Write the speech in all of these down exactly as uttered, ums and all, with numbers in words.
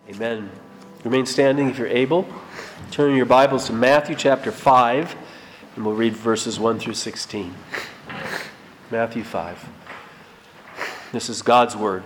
Amen. Remain standing if you're able. Turn your Bibles to Matthew chapter five, and we'll read verses one through sixteen. Matthew five. This is God's Word.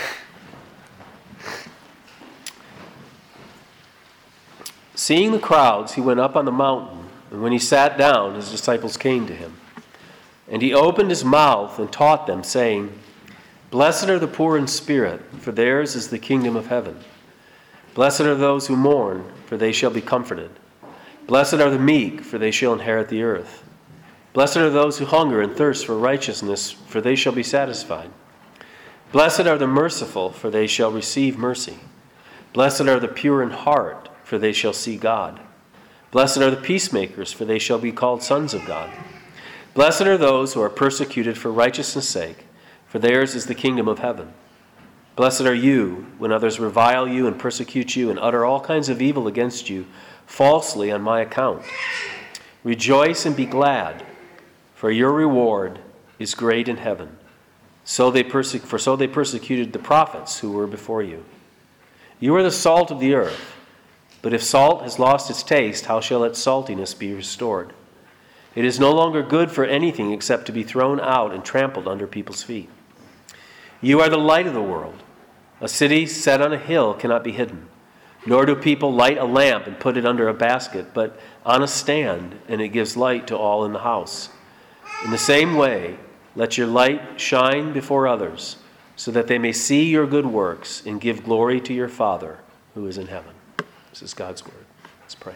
Seeing the crowds, he went up on the mountain, and when he sat down, his disciples came to him. And he opened his mouth and taught them, saying, Blessed are the poor in spirit, for theirs is the kingdom of heaven. Blessed are those who mourn, for they shall be comforted. Blessed are the meek, for they shall inherit the earth. Blessed are those who hunger and thirst for righteousness, for they shall be satisfied. Blessed are the merciful, for they shall receive mercy. Blessed are the pure in heart, for they shall see God. Blessed are the peacemakers, for they shall be called sons of God. Blessed are those who are persecuted for righteousness' sake, for theirs is the kingdom of heaven. Blessed are you when others revile you and persecute you and utter all kinds of evil against you falsely on my account. Rejoice and be glad, for your reward is great in heaven. So they perse- for so they persecuted the prophets who were before you. You are the salt of the earth, but if salt has lost its taste, how shall its saltiness be restored? It is no longer good for anything except to be thrown out and trampled under people's feet. You are the light of the world. A city set on a hill cannot be hidden, nor do people light a lamp and put it under a basket, but on a stand, and it gives light to all in the house. In the same way, let your light shine before others, so that they may see your good works and give glory to your Father who is in heaven. This is God's word. Let's pray.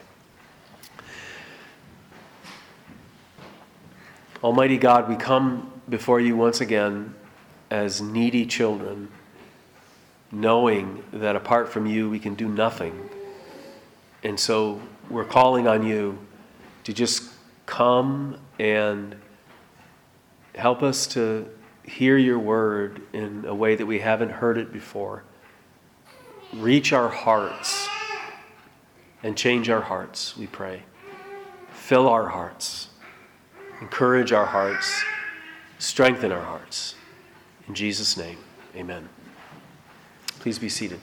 Almighty God, we come before you once again as needy children, knowing that apart from you we can do nothing. And so we're calling on you to just come and help us to hear your word in a way that we haven't heard it before. Reach our hearts and change our hearts, we pray. Fill our hearts. Encourage our hearts. Strengthen our hearts. In Jesus' name, amen. Please be seated.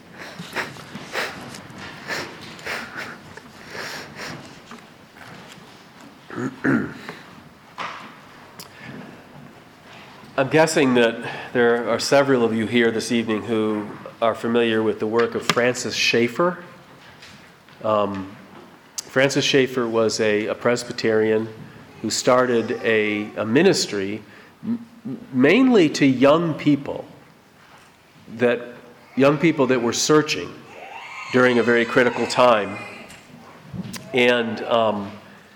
I'm guessing that there are several of you here this evening who are familiar with the work of Francis Schaeffer. Um, Francis Schaeffer was a, a Presbyterian who started a, a ministry m- mainly to young people, that young people that were searching during a very critical time. And um,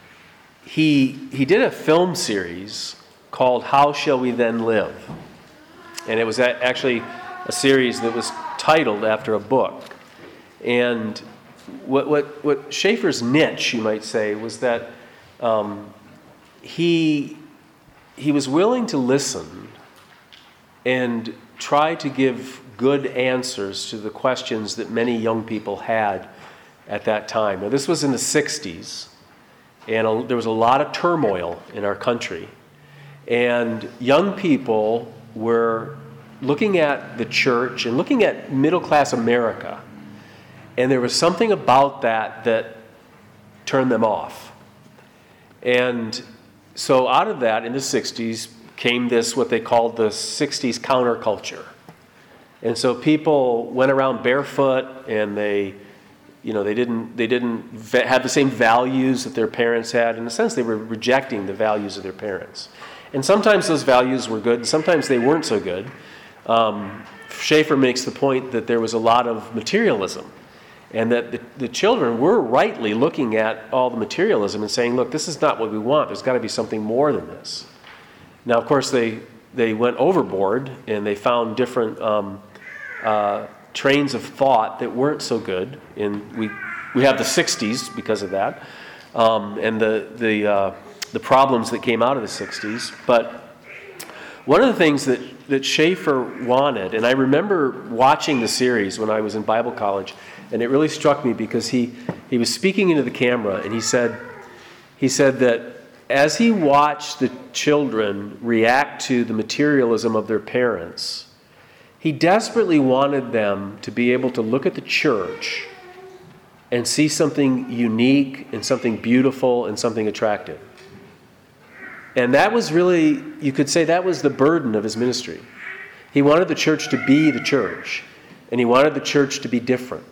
he he did a film series called How Shall We Then Live? And it was a, actually a series that was titled after a book. And what what, what Schaeffer's niche, you might say, was that um, he he was willing to listen and try to give good answers to the questions that many young people had at that time. Now, this was in the sixties, and a, there was a lot of turmoil in our country. And young people were looking at the church and looking at middle-class America, and there was something about that that turned them off. And so out of that, in the sixties, came this, what they called the sixties counterculture. And so people went around barefoot, and they, you know, they didn't they didn't va- have the same values that their parents had. In a sense, they were rejecting the values of their parents. And sometimes those values were good, and sometimes they weren't so good. Um, Schaeffer makes the point that there was a lot of materialism, and that the, the children were rightly looking at all the materialism and saying, look, this is not what we want. There's got to be something more than this. Now, of course, they, they went overboard, and they found different um, uh, trains of thought that weren't so good. And we we have the sixties because of that, um, and the the uh, the problems that came out of the sixties. But one of the things that, that Schaeffer wanted, and I remember watching the series when I was in Bible college, and it really struck me because he, he was speaking into the camera, and he said he said that as he watched the children react to the materialism of their parents, He desperately wanted them to be able to look at the church and see something unique and something beautiful and something attractive. And that was really, you could say that was the burden of his ministry. He wanted the church to be the church, and he wanted the church to be different.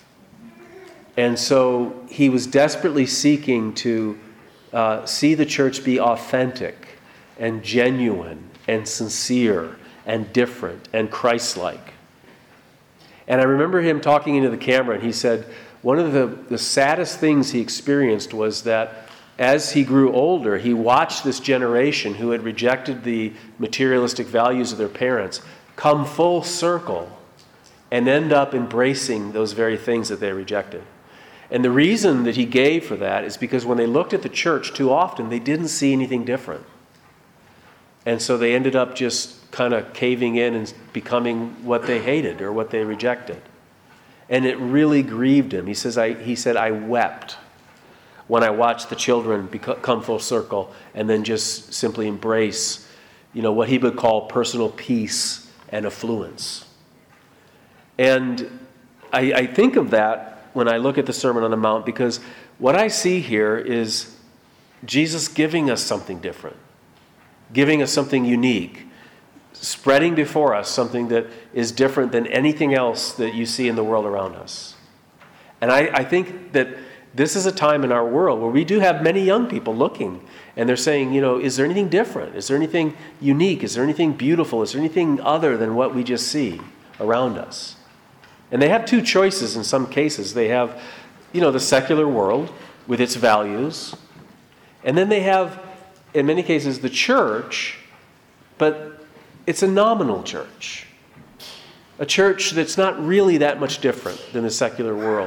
And so he was desperately seeking to uh, see the church be authentic and genuine and sincere and different and Christ-like. And I remember him talking into the camera, and he said one of the, the saddest things he experienced was that as he grew older, he watched this generation who had rejected the materialistic values of their parents come full circle and end up embracing those very things that they rejected. And the reason that he gave for that is because when they looked at the church too often, they didn't see anything different. And so they ended up just kind of caving in and becoming what they hated or what they rejected. And it really grieved him. He says, I, he said, I wept when I watched the children become, come full circle and then just simply embrace, you know, what he would call personal peace and affluence. And I, I think of that when I look at the Sermon on the Mount, because what I see here is Jesus giving us something different, giving us something unique, spreading before us something that is different than anything else that you see in the world around us. And I, I think that this is a time in our world where we do have many young people looking, and they're saying, you know, is there anything different? Is there anything unique? Is there anything beautiful? Is there anything other than what we just see around us? And they have two choices in some cases. They have, you know, the secular world with its values, and then they have, in many cases, the church, but it's a nominal church. A church that's not really that much different than the secular world.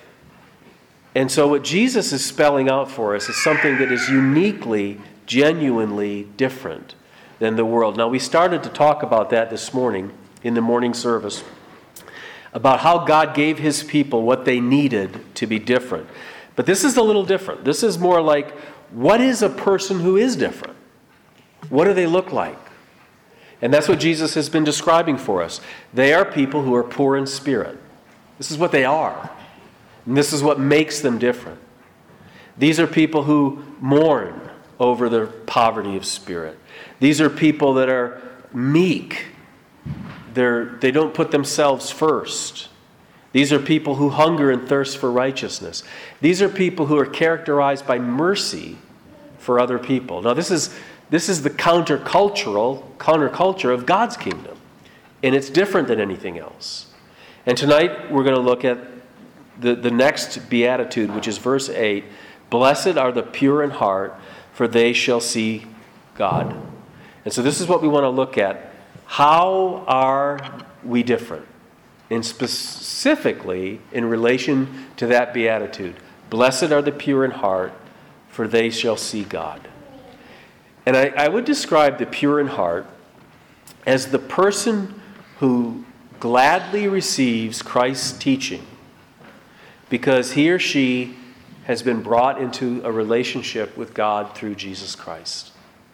And so what Jesus is spelling out for us is something that is uniquely, genuinely different than the world. Now, we started to talk about that this morning in the morning service, about how God gave his people what they needed to be different. But this is a little different. This is more like, what is a person who is different? What do they look like? And that's what Jesus has been describing for us. They are people who are poor in spirit. This is what they are. And this is what makes them different. These are people who mourn over their poverty of spirit. These are people that are meek. They're, they don't put themselves first. These are people who hunger and thirst for righteousness. These are people who are characterized by mercy for other people. Now, this is this is the countercultural counterculture of God's kingdom, and it's different than anything else. And tonight we're going to look at the, the next beatitude, which is verse eight. Blessed are the pure in heart, for they shall see God. And so this is what we want to look at. How are we different? And specifically in relation to that beatitude. Blessed are the pure in heart, for they shall see God. And I, I would describe the pure in heart as the person who gladly receives Christ's teaching because he or she has been brought into a relationship with God through Jesus Christ.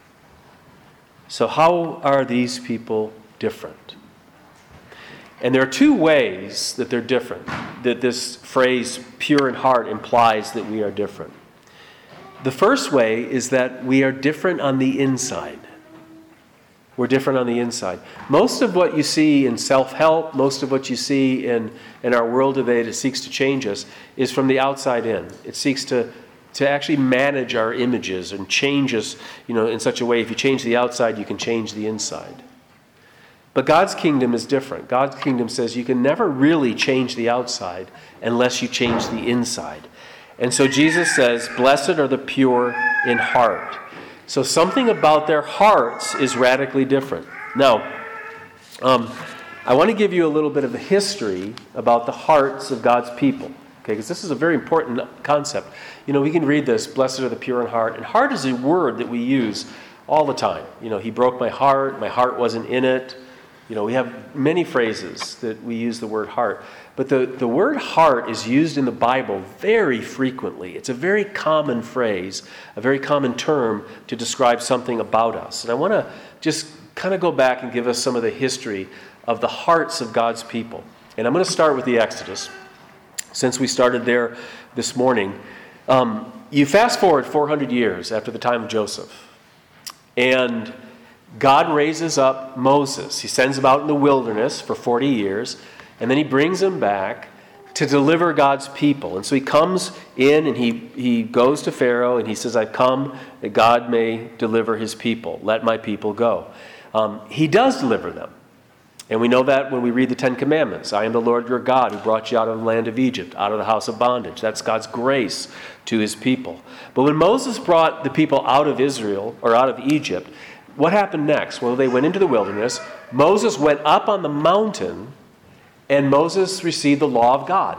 So how are these people different? And there are two ways that they're different, that this phrase, pure in heart, implies that we are different. The first way is that we are different on the inside. We're different on the inside. Most of what you see in self-help, most of what you see in, in our world today that seeks to change us is from the outside in. It seeks to, to actually manage our images and change us, you know, in such a way, if you change the outside, you can change the inside. But God's kingdom is different. God's kingdom says you can never really change the outside unless you change the inside. And so Jesus says, blessed are the pure in heart. So something about their hearts is radically different. Now, um, I want to give you a little bit of a history about the hearts of God's people. Okay, because this is a very important concept. You know, we can read this, blessed are the pure in heart. And heart is a word that we use all the time. You know, he broke my heart, my heart wasn't in it. You know, we have many phrases that we use the word heart. But the, the word heart is used in the Bible very frequently. It's a very common phrase, a very common term to describe something about us. And I want to just kind of go back and give us some of the history of the hearts of God's people. And I'm going to start with the Exodus, since we started there this morning. Um, you fast forward four hundred years after the time of Joseph, and God raises up Moses. He sends him out in the wilderness for forty years, and then he brings him back to deliver God's people. And so he comes in and he, he goes to Pharaoh and he says, I've come that God may deliver his people. Let my people go. Um, he does deliver them. And we know that when we read the Ten Commandments. I am the Lord your God who brought you out of the land of Egypt, out of the house of bondage. That's God's grace to his people. But when Moses brought the people out of Israel, or out of Egypt, what happened next? Well, they went into the wilderness. Moses went up on the mountain, and Moses received the law of God.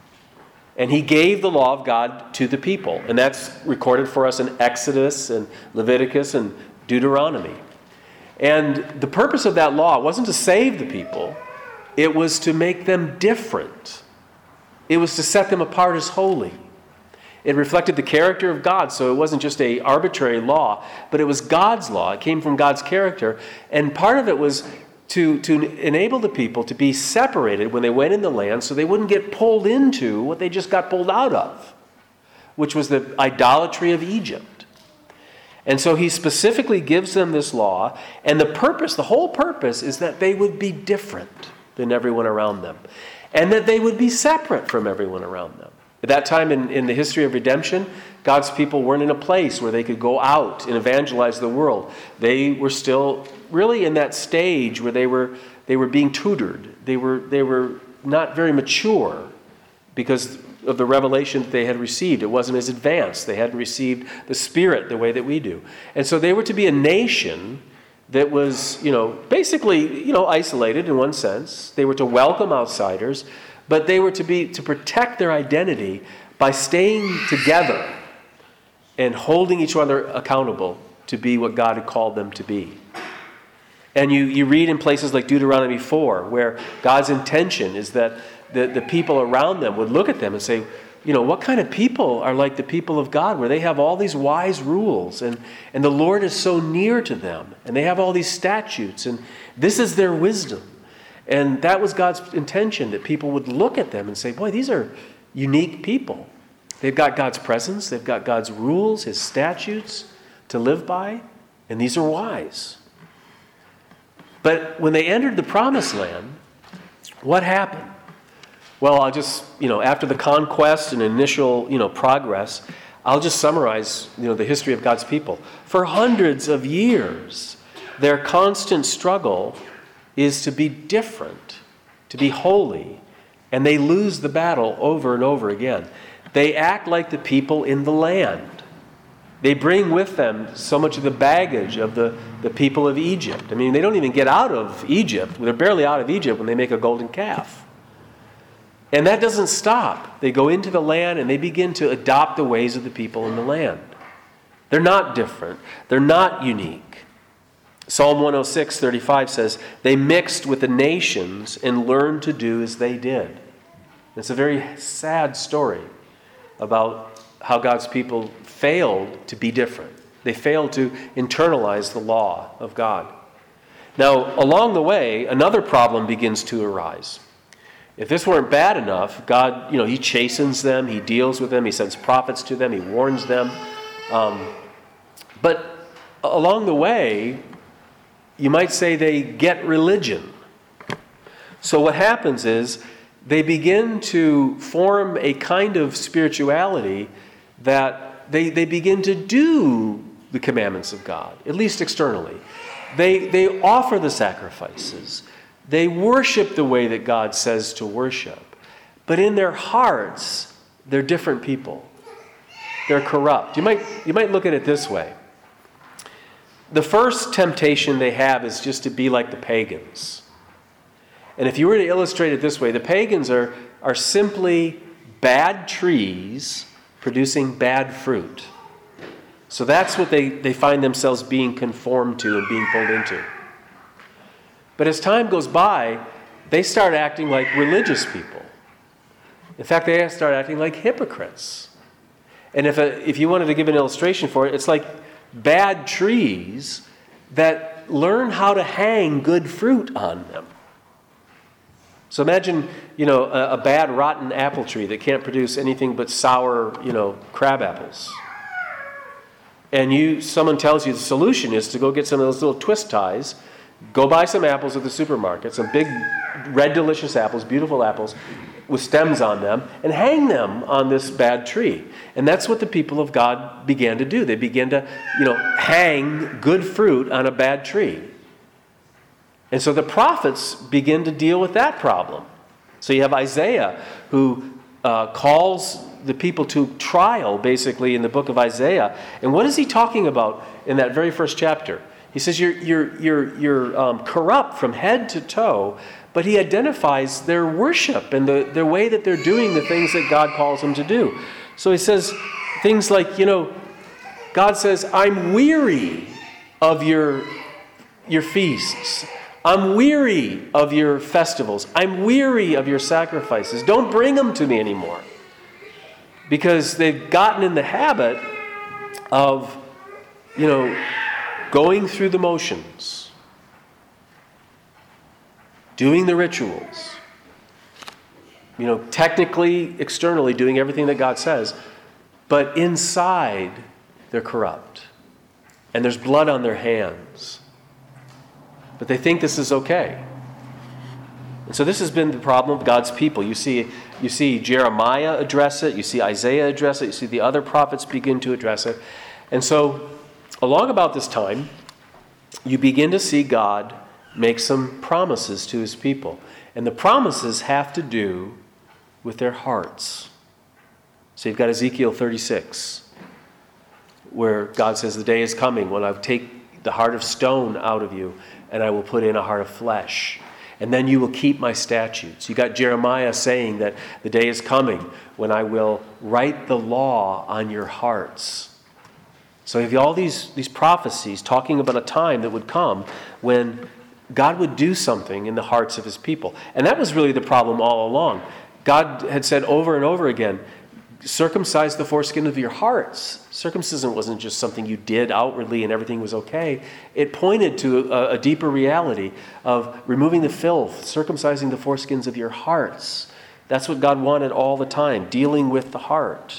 And he gave the law of God to the people. And that's recorded for us in Exodus and Leviticus and Deuteronomy. And the purpose of that law wasn't to save the people. It was to make them different. It was to set them apart as holy. It reflected the character of God, so it wasn't just an arbitrary law, but it was God's law. It came from God's character. And part of it was to, to enable the people to be separated when they went in the land so they wouldn't get pulled into what they just got pulled out of, which was the idolatry of Egypt. And so he specifically gives them this law, and the purpose, the whole purpose, is that they would be different than everyone around them, and that they would be separate from everyone around them. At that time in, in the history of redemption, God's people weren't in a place where they could go out and evangelize the world. They were still really in that stage where they were they were being tutored. They were they were not very mature because of the revelation that they had received. It wasn't as advanced. They hadn't received the Spirit the way that we do. And so they were to be a nation that was, you know, basically, you know, isolated in one sense. They were to welcome outsiders, but they were to be to protect their identity by staying together and holding each other accountable to be what God had called them to be. And you, you read in places like Deuteronomy four, where God's intention is that the, the people around them would look at them and say, you know, what kind of people are like the people of God, where they have all these wise rules, and, and the Lord is so near to them, and they have all these statutes, and this is their wisdom. And that was God's intention, that people would look at them and say, boy, these are unique people. They've got God's presence, they've got God's rules, his statutes to live by, and these are wise. But when they entered the promised land, what happened? Well, I'll just, you know, after the conquest and initial, you know, progress, I'll just summarize, you know, the history of God's people. For hundreds of years, their constant struggle is to be different, to be holy, and they lose the battle over and over again. They act like the people in the land. They bring with them so much of the baggage of the, the people of Egypt. I mean, they don't even get out of Egypt. They're barely out of Egypt when they make a golden calf. And that doesn't stop. They go into the land and they begin to adopt the ways of the people in the land. They're not different. They're not unique. Psalm one oh six, thirty-five says, they mixed with the nations and learned to do as they did. It's a very sad story about how God's people failed to be different. They failed to internalize the law of God. Now, along the way, another problem begins to arise. If this weren't bad enough, God, you know, he chastens them, he deals with them, he sends prophets to them, he warns them. Um, but along the way, you might say they get religion. So what happens is they begin to form a kind of spirituality that they, they begin to do the commandments of God, at least externally. They, they offer the sacrifices. They worship the way that God says to worship. But in their hearts, they're different people. They're corrupt. You might, you might look at it this way. The first temptation they have is just to be like the pagans. And if you were to illustrate it this way, the pagans are, are simply bad trees producing bad fruit. So that's what they, they find themselves being conformed to and being pulled into. But as time goes by, they start acting like religious people. In fact, they start acting like hypocrites. And if a, if you wanted to give an illustration for it, it's like bad trees that learn how to hang good fruit on them. So imagine, you know, a, a bad, rotten apple tree that can't produce anything but sour, you know, crab apples. And you, someone tells you the solution is to go get some of those little twist ties, go buy some apples at the supermarket, some big, red, delicious apples, beautiful apples, with stems on them, and hang them on this bad tree. And that's what the people of God began to do. They began to, you know, hang good fruit on a bad tree. And so the prophets begin to deal with that problem. So you have Isaiah, who uh, calls the people to trial, basically, in the book of Isaiah. And what is he talking about in that very first chapter? He says you're you're you're you're um, corrupt from head to toe, but he identifies their worship and the their way that they're doing the things that God calls them to do. So he says things like, you know, God says, "I'm weary of your your feasts. I'm weary of your festivals. I'm weary of your sacrifices. Don't bring them to me anymore." Because they've gotten in the habit of, you know, going through the motions, doing the rituals, you know, technically, externally doing everything that God says, but inside they're corrupt. And there's blood on their hands. But they think this is okay. And so this has been the problem of God's people. You see, you see Jeremiah address it. You see Isaiah address it. You see the other prophets begin to address it. And so along about this time, you begin to see God make some promises to his people. And the promises have to do with their hearts. So you've got Ezekiel thirty-six, where God says, "The day is coming when I take the heart of stone out of you, and I will put in a heart of flesh. And then you will keep my statutes." You got Jeremiah saying that the day is coming when I will write the law on your hearts. So you have all these, these prophecies talking about a time that would come when God would do something in the hearts of his people. And that was really the problem all along. God had said over and over again, circumcise the foreskin of your hearts. Circumcision wasn't just something you did outwardly and everything was okay. It pointed to a, a deeper reality of removing the filth, circumcising the foreskins of your hearts. That's what God wanted all the time, dealing with the heart.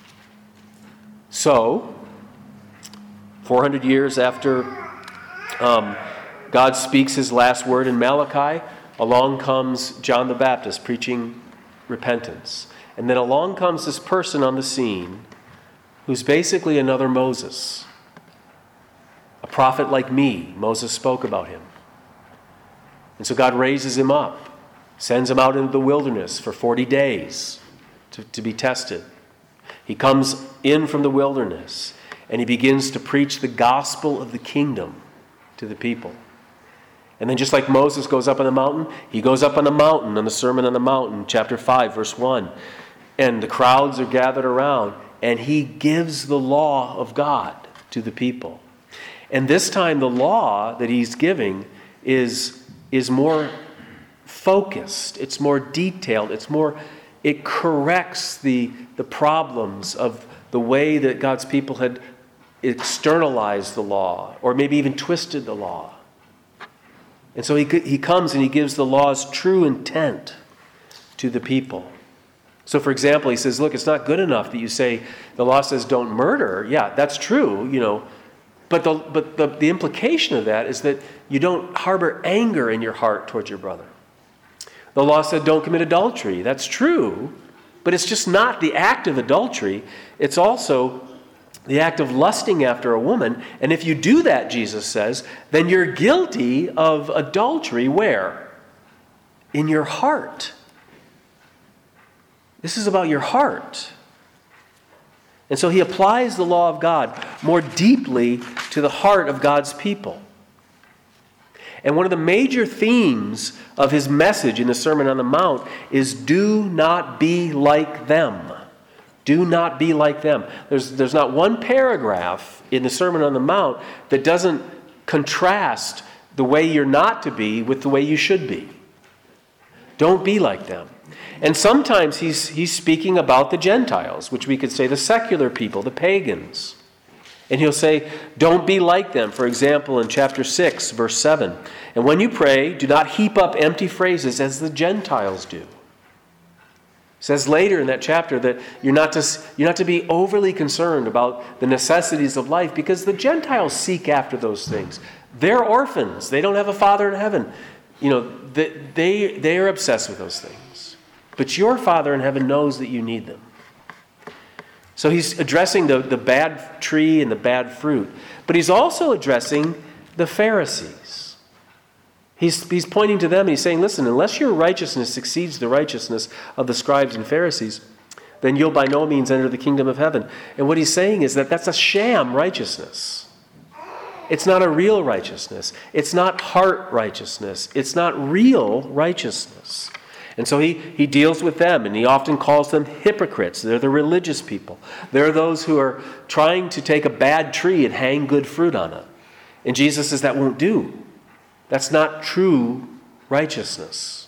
So, four hundred years after um, God speaks his last word in Malachi, along comes John the Baptist preaching repentance. And then along comes this person on the scene who's basically another Moses. A prophet like me. Moses spoke about him. And so God raises him up, sends him out into the wilderness for forty days to, to be tested. He comes in from the wilderness and he begins to preach the gospel of the kingdom to the people. And then just like Moses goes up on the mountain, he goes up on the mountain on the Sermon on the Mountain, chapter five, verse one. And the crowds are gathered around, and he gives the law of God to the people. And this time the law that he's giving is, is more focused, it's more detailed, it's more, it corrects the, the problems of the way that God's people had externalized the law, or maybe even twisted the law. And so he, he comes and he gives the law's true intent to the people. So, for example, he says, look, it's not good enough that you say the law says don't murder. Yeah, that's true, you know. But the but the, the implication of that is that you don't harbor anger in your heart towards your brother. The law said don't commit adultery. That's true, but it's just not the act of adultery. It's also the act of lusting after a woman. And if you do that, Jesus says, then you're guilty of adultery where? In your heart. This is about your heart. And so he applies the law of God more deeply to the heart of God's people. And one of the major themes of his message in the Sermon on the Mount is do not be like them. Do not be like them. There's, there's not one paragraph in the Sermon on the Mount that doesn't contrast the way you're not to be with the way you should be. Don't be like them. And sometimes he's, he's speaking about the Gentiles, which we could say the secular people, the pagans. And he'll say, don't be like them. For example, in chapter six, verse seven. And when you pray, do not heap up empty phrases as the Gentiles do. It says later in that chapter that you're not to, you're not to be overly concerned about the necessities of life because the Gentiles seek after those things. They're orphans. They don't have a father in heaven. You know, they, they, they are obsessed with those things. But your Father in heaven knows that you need them. So he's addressing the, the bad tree and the bad fruit. But he's also addressing the Pharisees. He's, he's pointing to them and he's saying, listen, unless your righteousness exceeds the righteousness of the scribes and Pharisees, then you'll by no means enter the kingdom of heaven. And what he's saying is that that's a sham righteousness. It's not a real righteousness. It's not heart righteousness. It's not real righteousness. And so he, he deals with them, and he often calls them hypocrites. They're the religious people. They're those who are trying to take a bad tree and hang good fruit on it. And Jesus says that won't do. That's not true righteousness.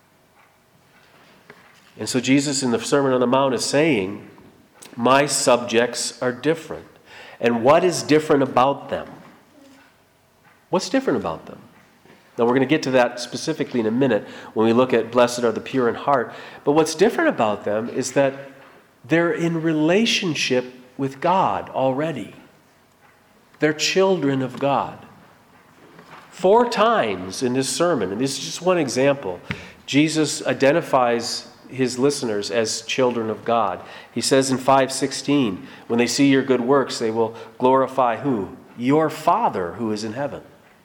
And so Jesus in the Sermon on the Mount is saying, my subjects are different. And what is different about them? What's different about them? Now, we're going to get to that specifically in a minute when we look at blessed are the pure in heart. But what's different about them is that they're in relationship with God already. They're children of God. Four times in this sermon, and this is just one example, Jesus identifies his listeners as children of God. He says in five sixteen, when they see your good works, they will glorify who? Your Father who is in heaven.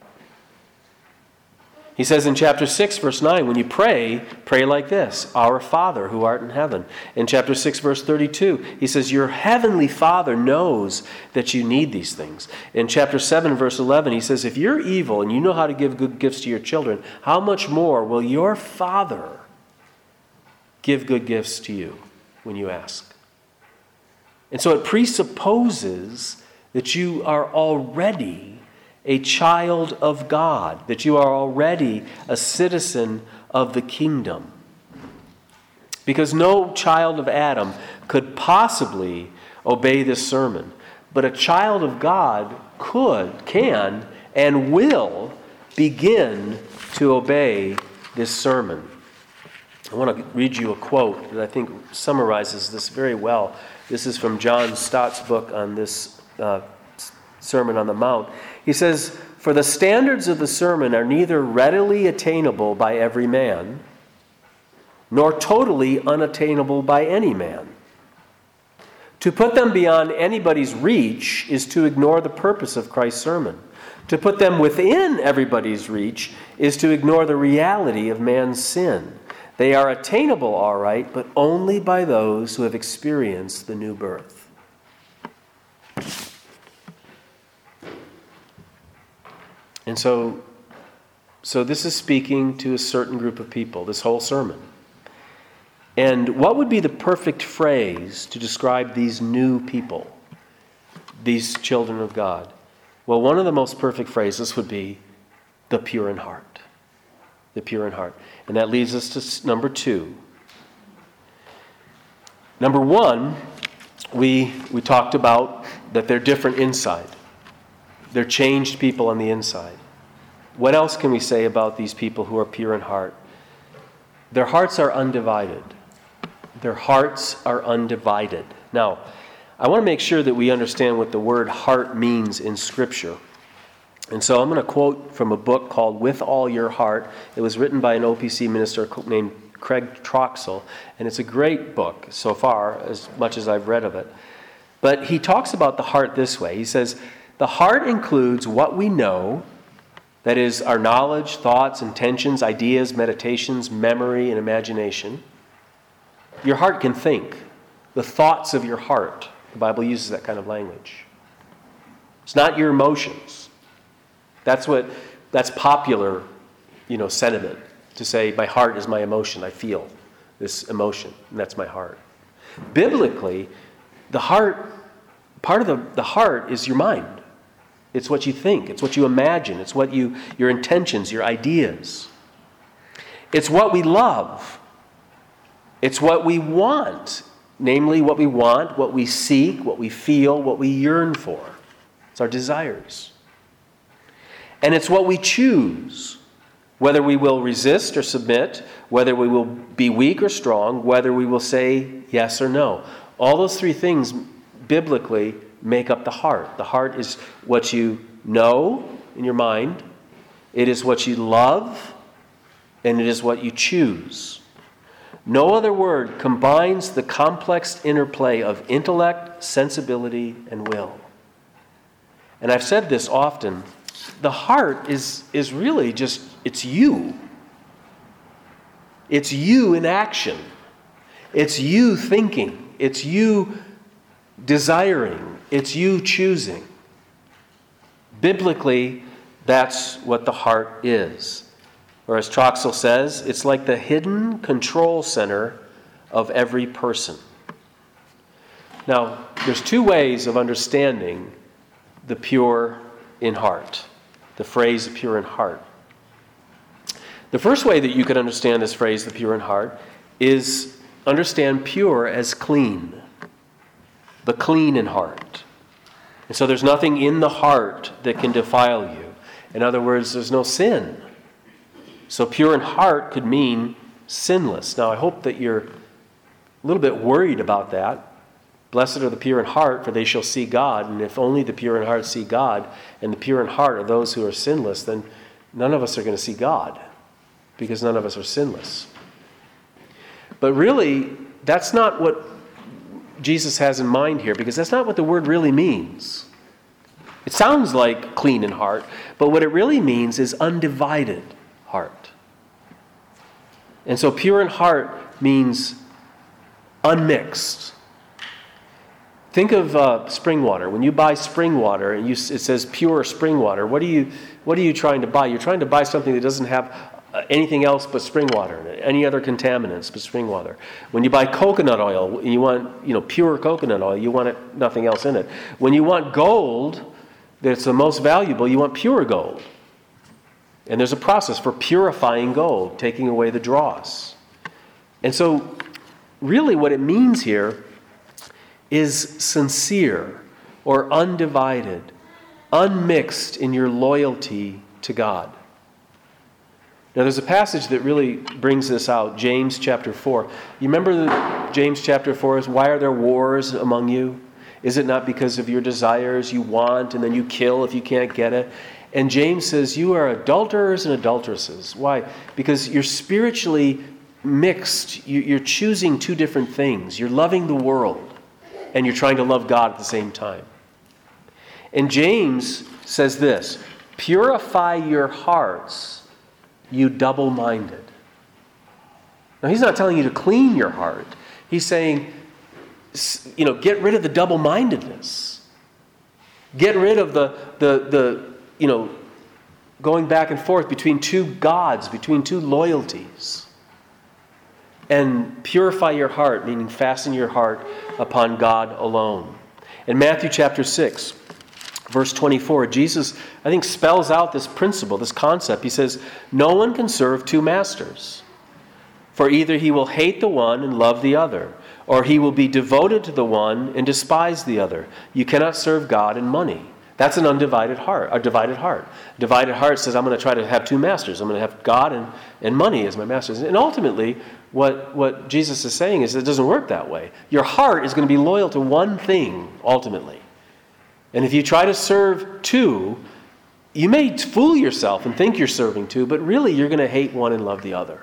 He says in chapter six, verse nine, when you pray, pray like this, Our Father who art in heaven. In chapter six, verse thirty-two, he says, your heavenly Father knows that you need these things. In chapter seven, verse eleven, he says, if you're evil and you know how to give good gifts to your children, how much more will your Father give good gifts to you when you ask? And so it presupposes that you are already a child of God, that you are already a citizen of the kingdom. Because no child of Adam could possibly obey this sermon, but a child of God could, can, and will begin to obey this sermon. I want to read you a quote that I think summarizes this very well. This is from John Stott's book on this uh, Sermon on the Mount. He says, for the standards of the sermon are neither readily attainable by every man, nor totally unattainable by any man. To put them beyond anybody's reach is to ignore the purpose of Christ's sermon. To put them within everybody's reach is to ignore the reality of man's sin. They are attainable, all right, but only by those who have experienced the new birth. And so, so this is speaking to a certain group of people, this whole sermon. And what would be the perfect phrase to describe these new people, these children of God? Well, one of the most perfect phrases would be the pure in heart. The pure in heart. And that leads us to number two. Number one, we, we talked about that they're different inside. They're changed people on the inside. What else can we say about these people who are pure in heart? Their hearts are undivided. Their hearts are undivided. Now, I want to make sure that we understand what the word heart means in Scripture. And so I'm going to quote from a book called With All Your Heart. It was written by an O P C minister named Craig Troxel, and it's a great book so far, as much as I've read of it. But he talks about the heart this way. He says, the heart includes what we know, that is, our knowledge, thoughts, intentions, ideas, meditations, memory, and imagination. Your heart can think. The thoughts of your heart. The Bible uses that kind of language. It's not your emotions. That's what that's popular, you know, sentiment to say my heart is my emotion. I feel this emotion, and that's my heart. Biblically, the heart, part of the, the heart is your mind. It's what you think. It's what you imagine. It's what you, your intentions, your ideas. It's what we love. It's what we want. Namely, what we want, what we seek, what we feel, what we yearn for. It's our desires. And it's what we choose, whether we will resist or submit, whether we will be weak or strong, whether we will say yes or no. All those three things biblically make up the heart. The heart is what you know in your mind, it is what you love, and it is what you choose. No other word combines the complex interplay of intellect, sensibility, and will. And I've said this often, the heart is, is really just, it's you. It's you in action. It's you thinking. It's you desiring. It's you choosing. Biblically, that's what the heart is. Or as Troxel says, it's like the hidden control center of every person. Now, there's two ways of understanding the pure in heart, the phrase pure in heart. The first way that you could understand this phrase, the pure in heart, is understand pure as clean, the clean in heart. And so there's nothing in the heart that can defile you. In other words, there's no sin. So pure in heart could mean sinless. Now, I hope that you're a little bit worried about that. Blessed are the pure in heart, for they shall see God. And if only the pure in heart see God, and the pure in heart are those who are sinless, then none of us are going to see God, because none of us are sinless. But really, that's not what Jesus has in mind here, because that's not what the word really means. It sounds like clean in heart, but what it really means is undivided heart. And so pure in heart means unmixed. Think of uh, spring water. When you buy spring water and you, it says pure spring water, what are you what are you trying to buy? You're trying to buy something that doesn't have uh, anything else but spring water in it, any other contaminants but spring water. When you buy coconut oil, and you want you know pure coconut oil, you want it, nothing else in it. When you want gold that's the most valuable, you want pure gold. And there's a process for purifying gold, taking away the dross. And so really what it means here is sincere or undivided, unmixed in your loyalty to God. Now there's a passage that really brings this out, James chapter four. You remember the, James chapter four is, why are there wars among you? Is it not because of your desires you want and then you kill if you can't get it? And James says, you are adulterers and adulteresses. Why? Because you're spiritually mixed. You're choosing two different things. You're loving the world, and you're trying to love God at the same time. And James says this, purify your hearts, you double-minded. Now, he's not telling you to clean your heart. He's saying, you know, get rid of the double-mindedness. Get rid of the, the, the you know, going back and forth between two gods, between two loyalties. And purify your heart, meaning fasten your heart upon God alone. In Matthew chapter six, verse twenty-four, Jesus, I think, spells out this principle, this concept. He says, no one can serve two masters, for either he will hate the one and love the other, or he will be devoted to the one and despise the other. You cannot serve God and money. That's an undivided heart, a divided heart. Divided heart says, I'm going to try to have two masters. I'm going to have God and, and money as my masters. And ultimately, what, what Jesus is saying is it doesn't work that way. Your heart is going to be loyal to one thing, ultimately. And if you try to serve two, you may fool yourself and think you're serving two, but really you're going to hate one and love the other.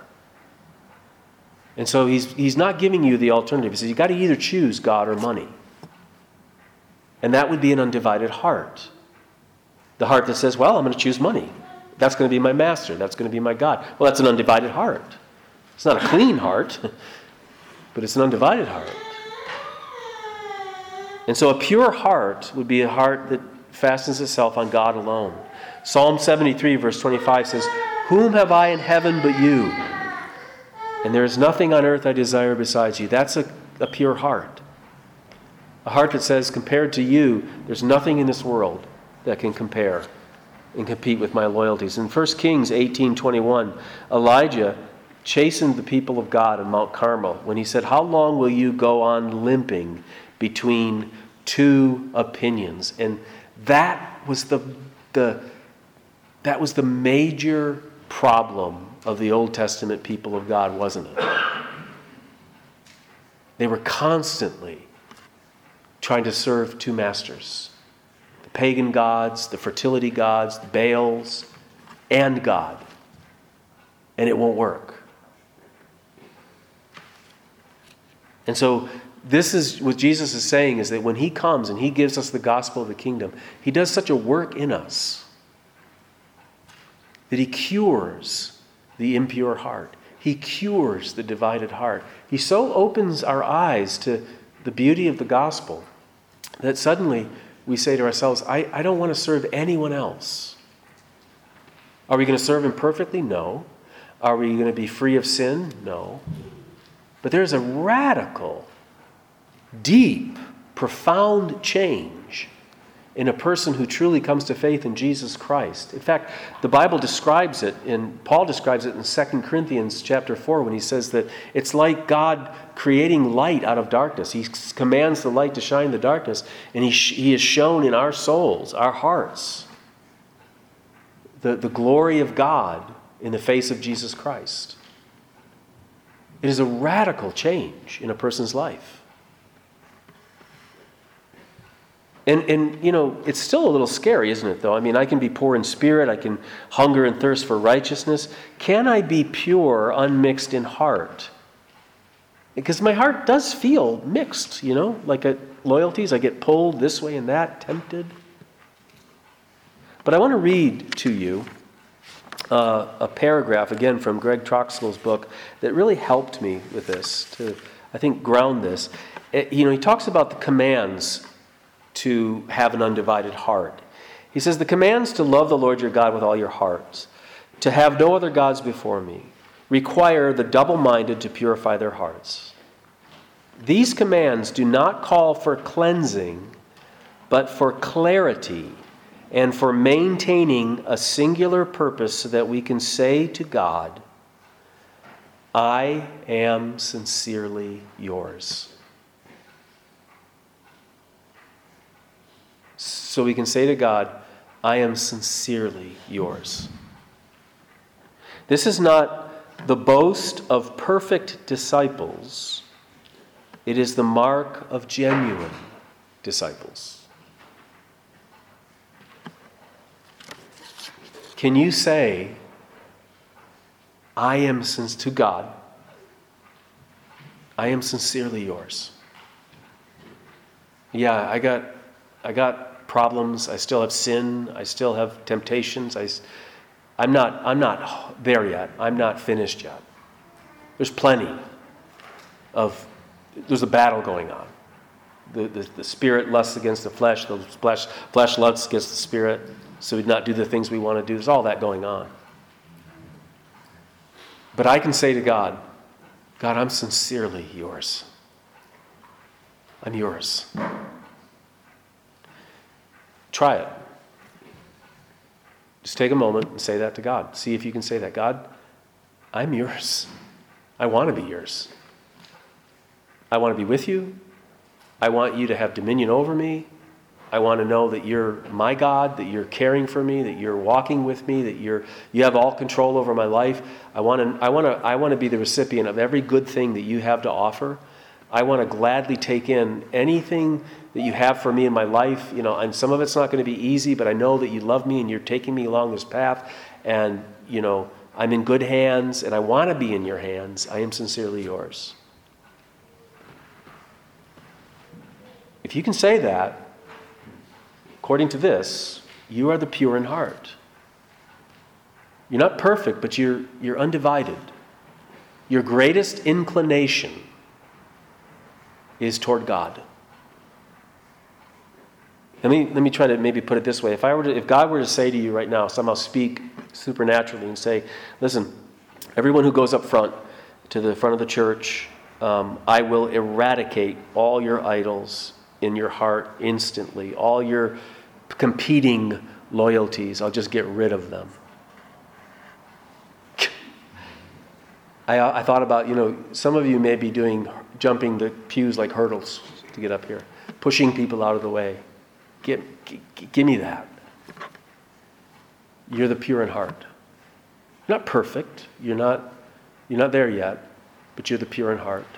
And so he's, he's not giving you the alternative. He says you've got to either choose God or money. And that would be an undivided heart. The heart that says, well, I'm going to choose money. That's going to be my master. That's going to be my God. Well, that's an undivided heart. It's not a clean heart, but it's an undivided heart. And so a pure heart would be a heart that fastens itself on God alone. Psalm seventy-three, verse twenty-five says, whom have I in heaven but you? And there is nothing on earth I desire besides you. That's a, a pure heart. A heart that says, compared to you, there's nothing in this world that can compare and compete with my loyalties. In First Kings eighteen twenty-one, Elijah chastened the people of God on Mount Carmel when he said, how long will you go on limping between two opinions? And That was the, the, that was the major problem of the Old Testament people of God, wasn't it? They were constantly trying to serve two masters. The pagan gods, the fertility gods, the Baals, and God. And it won't work. And so this is what Jesus is saying, is that when he comes and he gives us the gospel of the kingdom, he does such a work in us that he cures the impure heart. He cures the divided heart. He so opens our eyes to the beauty of the gospel that suddenly we say to ourselves, I, I don't want to serve anyone else. Are we going to serve him perfectly? No. Are we going to be free of sin? No. But there's a radical, deep, profound change in a person who truly comes to faith in Jesus Christ. In fact, the Bible describes it, and Paul describes it in Second Corinthians chapter four when he says that it's like God creating light out of darkness. He commands the light to shine in the darkness, and he, he is shown in our souls, our hearts, the, the glory of God in the face of Jesus Christ. It is a radical change in a person's life. And, and, you know, it's still a little scary, isn't it, though? I mean, I can be poor in spirit. I can hunger and thirst for righteousness. Can I be pure, unmixed in heart? Because my heart does feel mixed, you know, like at loyalties. I get pulled this way and that, tempted. But I want to read to you uh, a paragraph, again, from Greg Troxell's book that really helped me with this, to, I think, ground this. It, you know, he talks about the commands to have an undivided heart. He says, the commands to love the Lord your God with all your hearts, to have no other gods before me, require the double-minded to purify their hearts. These commands do not call for cleansing, but for clarity and for maintaining a singular purpose so that we can say to God, I am sincerely yours. So we can say to God, I am sincerely yours. This is not the boast of perfect disciples. It is the mark of genuine disciples. Can you say, I am since to God, I am sincerely yours? Yeah, I got I got problems. I still have sin. I still have temptations. I, I'm not I'm not there yet. I'm not finished yet. There's plenty of there's a battle going on. The, the, the spirit lusts against the flesh. The flesh, flesh lusts against the spirit. So we not do the things we want to do. There's all that going on. But I can say to God, God, I'm sincerely yours. I'm yours. Try it. Just take a moment and say that to God. See if you can say that. God, I'm yours. I want to be yours. I want to be with you. I want you to have dominion over me. I want to know that you're my God, that you're caring for me, that you're walking with me, that you're you have all control over my life. I want to I want to I want to be the recipient of every good thing that you have to offer. I want to gladly take in anything that you have for me in my life, you know, and some of it's not going to be easy, but I know that you love me and you're taking me along this path, and, you know, I'm in good hands and I want to be in your hands. I am sincerely yours. If you can say that, according to this, you are the pure in heart. You're not perfect, but you're you're undivided. Your greatest inclination is toward God. Let me let me try to maybe put it this way. If I were to, if God were to say to you right now, somehow speak supernaturally and say, listen, everyone who goes up front to the front of the church, um, I will eradicate all your idols in your heart instantly. All your competing loyalties, I'll just get rid of them. I, I thought about, you know, some of you may be doing, jumping the pews like hurdles to get up here, pushing people out of the way. Give, g- give me that. You're the pure in heart. You're not perfect. You're not, you're not there yet, but you're the pure in heart.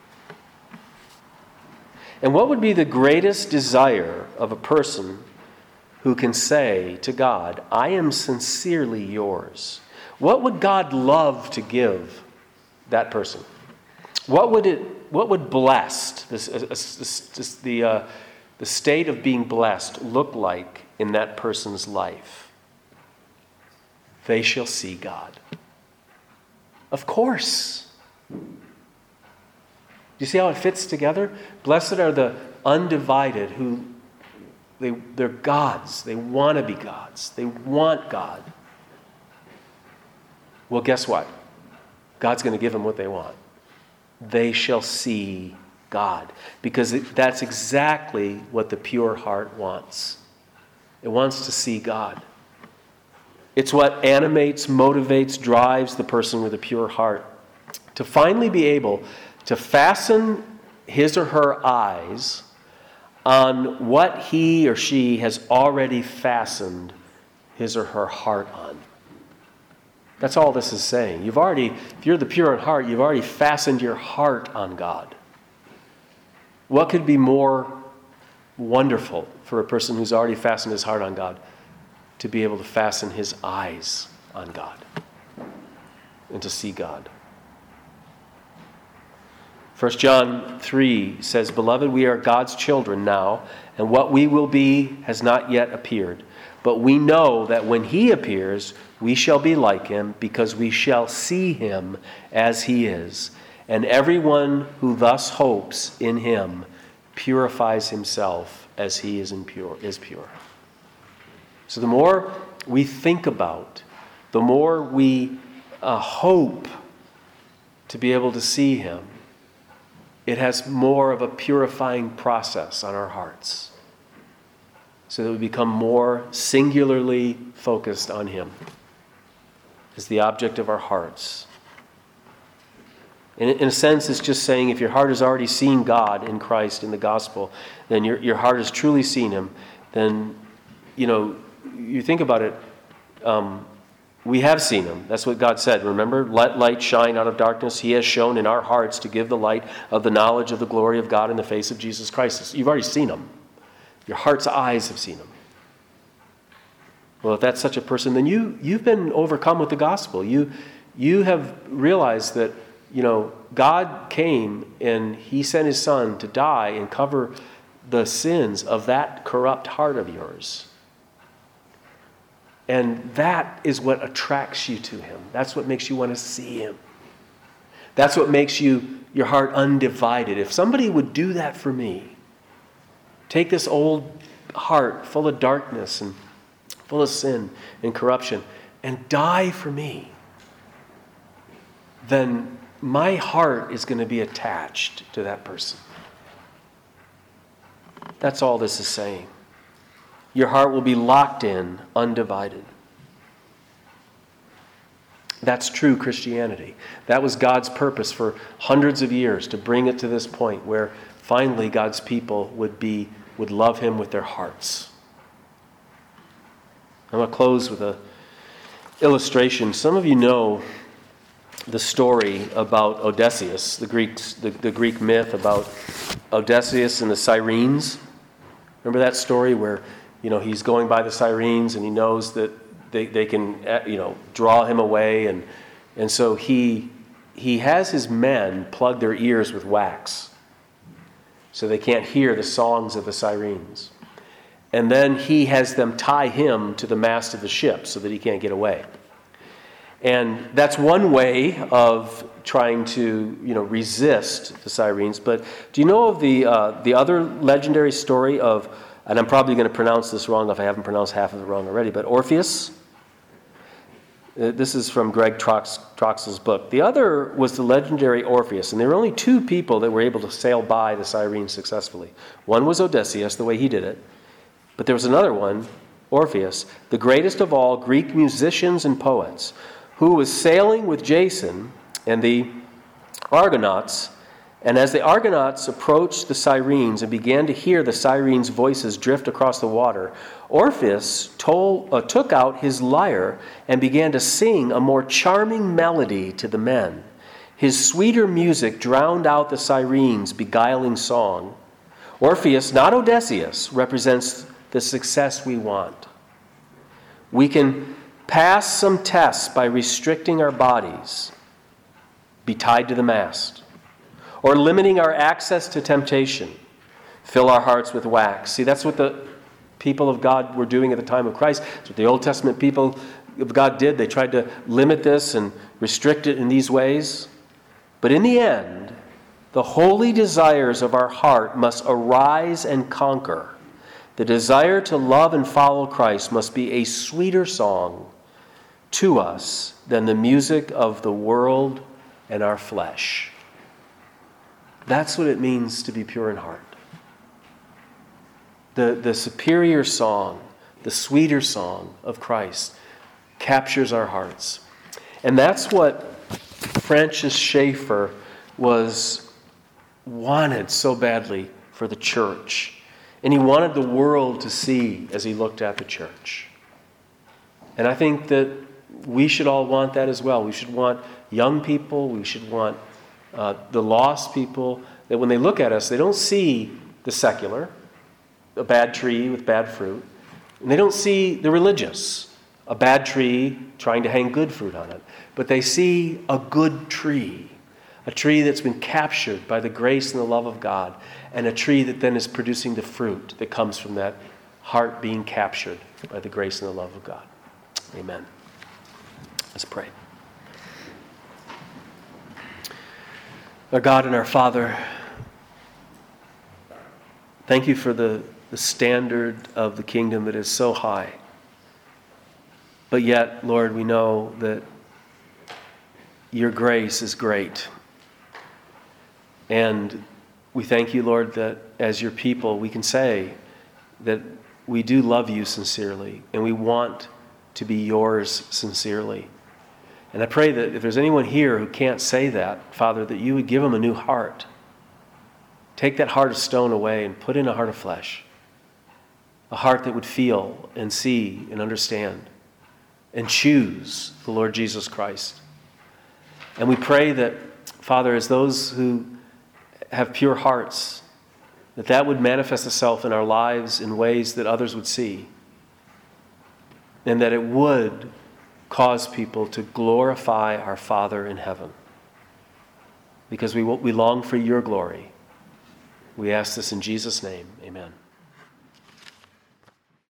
And what would be the greatest desire of a person who can say to God, I am sincerely yours? What would God love to give that person? What would it? What would blessed this, this, this, this, the uh, the state of being blessed look like in that person's life? They shall see God. Of course. Do you see how it fits together? Blessed are the undivided who they they're gods. They want to be gods. They want God. Well, guess what? God's going to give them what they want. They shall see God. Because it, that's exactly what the pure heart wants. It wants to see God. It's what animates, motivates, drives the person with a pure heart to finally be able to fasten his or her eyes on what he or she has already fastened his or her heart on. That's all this is saying. You've already, if you're the pure in heart, you've already fastened your heart on God. What could be more wonderful for a person who's already fastened his heart on God? To be able to fasten his eyes on God and to see God. First John three says, Beloved, we are God's children now, and what we will be has not yet appeared. But we know that when he appears, we shall be like him, because we shall see him as he is. And everyone who thus hopes in him purifies himself as he is impure, is pure. So the more we think about, the more we uh, hope to be able to see him, it has more of a purifying process on our hearts, so that we become more singularly focused on him as the object of our hearts. In, in a sense, it's just saying if your heart has already seen God in Christ in the gospel, then your, your heart has truly seen him, then, you know, you think about it, um, we have seen him. That's what God said. Remember, let light shine out of darkness. He has shown in our hearts to give the light of the knowledge of the glory of God in the face of Jesus Christ. You've already seen him. Your heart's eyes have seen him. Well, if that's such a person, then you, you've been overcome with the gospel. You, you have realized that, you know, God came and he sent his son to die and cover the sins of that corrupt heart of yours. And that is what attracts you to him. That's what makes you want to see him. That's what makes you your heart undivided. If somebody would do that for me, take this old heart full of darkness and full of sin and corruption and die for me, then my heart is going to be attached to that person. That's all this is saying. Your heart will be locked in, undivided. That's true Christianity. That was God's purpose for hundreds of years, to bring it to this point where finally God's people would be would love him with their hearts. I'm going to close with an illustration. Some of you know the story about Odysseus, the Greeks, the, the Greek myth about Odysseus and the Sirens. Remember that story where, you know, he's going by the Sirens and he knows that they, they can, you know, draw him away, and and so he he has his men plug their ears with wax so they can't hear the songs of the Sirens. And then he has them tie him to the mast of the ship so that he can't get away. And that's one way of trying to, you know, resist the Sirens. But do you know of the uh, the other legendary story of, and I'm probably going to pronounce this wrong if I haven't pronounced half of it wrong already, but Orpheus? Uh, this is from Greg Trox, Troxel's book. The other was the legendary Orpheus, and there were only two people that were able to sail by the Sirens successfully. One was Odysseus, the way he did it, but there was another one, Orpheus, the greatest of all Greek musicians and poets, who was sailing with Jason and the Argonauts, And as the Argonauts approached the Sirens and began to hear the Sirens' voices drift across the water, Orpheus told, uh, took out his lyre and began to sing a more charming melody to the men. His sweeter music drowned out the Sirens' beguiling song. Orpheus, not Odysseus, represents the success we want. We can pass some tests by restricting our bodies, be tied to the mast, or limiting our access to temptation, fill our hearts with wax. See, that's what the people of God were doing at the time of Christ. That's what the Old Testament people of God did. They tried to limit this and restrict it in these ways. But in the end, the holy desires of our heart must arise and conquer. The desire to love and follow Christ must be a sweeter song to us than the music of the world and our flesh. That's what it means to be pure in heart. The, the superior song, the sweeter song of Christ captures our hearts. And that's what Francis Schaeffer was wanted so badly for the church. And he wanted the world to see as he looked at the church. And I think that we should all want that as well. We should want young people, we should want uh, the lost people, that when they look at us, they don't see the secular, a bad tree with bad fruit, and they don't see the religious, a bad tree trying to hang good fruit on it, but they see a good tree, a tree that's been captured by the grace and the love of God, and a tree that then is producing the fruit that comes from that heart being captured by the grace and the love of God. Amen. Let's pray. Our God and our Father, thank you for the, the standard of the kingdom that is so high. But yet, Lord, we know that your grace is great. And we thank you, Lord, that as your people, we can say that we do love you sincerely and we want to be yours sincerely. And I pray that if there's anyone here who can't say that, Father, that you would give them a new heart. Take that heart of stone away and put in a heart of flesh. A heart that would feel and see and understand and choose the Lord Jesus Christ. And we pray that, Father, as those who have pure hearts, that that would manifest itself in our lives in ways that others would see. And that it would cause people to glorify our Father in heaven. Because we, we long for your glory. We ask this in Jesus' name. Amen.